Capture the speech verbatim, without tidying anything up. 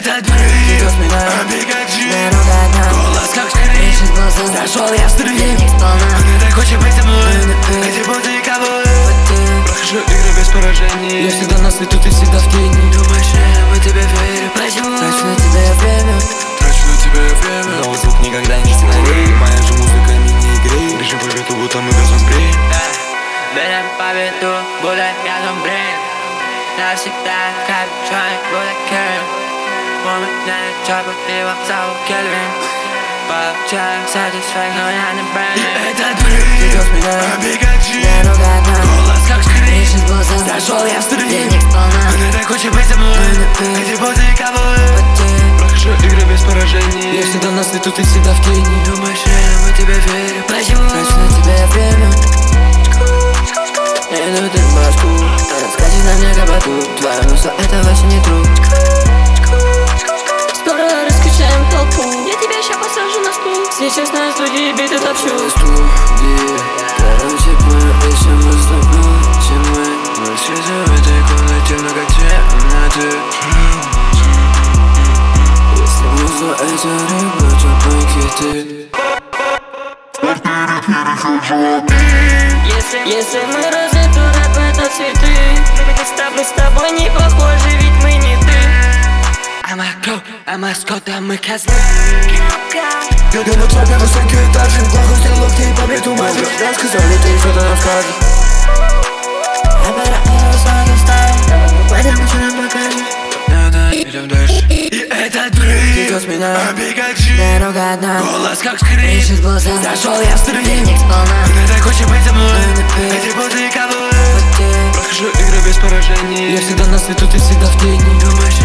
Этот бриф, обегаджи, голос как скрип. Зашел я в стрим, мне так хочет быть со мной. Эти боты и кого? Прохожу игры без поражений. Я всегда на свету, ты всегда в тени. Думаешь, я в тебя верю? Почему? Трачу на тебя я время. Трачу на тебя я время. Но звук никогда не сценарий. Моя же музыка мини-игры. Режим победу, будто мы газом бреем. Берем победу, будто газом бреем. Навсегда капюшон, будто Кельвин. Моментально чопа пива, зовут Кельвин. Получаю satisfaction, но я не бренд. Этот бриф, обегаджи, голос как скрип. Зашел я в стрим, мне так хочет быть со мной. Эти боты и кого? Прохожу игры без поражений. Я всегда на свету, ты всегда в тени. Думаешь, я в тебя верю? Почему? Трачу на тебя я время. Я иду ты в башку, раскатишь на мне кабаку. Твоя музыка это вообще не true. Скоро раскачаем толпу. Я тебя ща посажу на стул. Сейчас на студии биты топчу. Студия, короче, мы ищем выступну, чем мы. Мы все в этой комнате много темноты. Если муза это рыба, то пакеты. Если, если мы розы, то рэп это цветы. Мы с тобой не похожи, ведь мы не ты. I'm a crow, I'm a Scott, I'm a козлы. Я на твоей высокий этаж, плохо сделал локти по биту мазер. Да, сказали, ты что-то нам скажешь. Я пора высокий стайл, пойдем еще нам покажешь. Надо, идем дальше. И этот бриф, обегаджи, Дорога одна, голос как скрип. ищет глаза. Зашел я в стрим, Денег сполна. мне так хочет быть со мной. Эти боты и кого? Прохожу игры без поражений. Я всегда на свету, ты всегда в тени. Думаешь,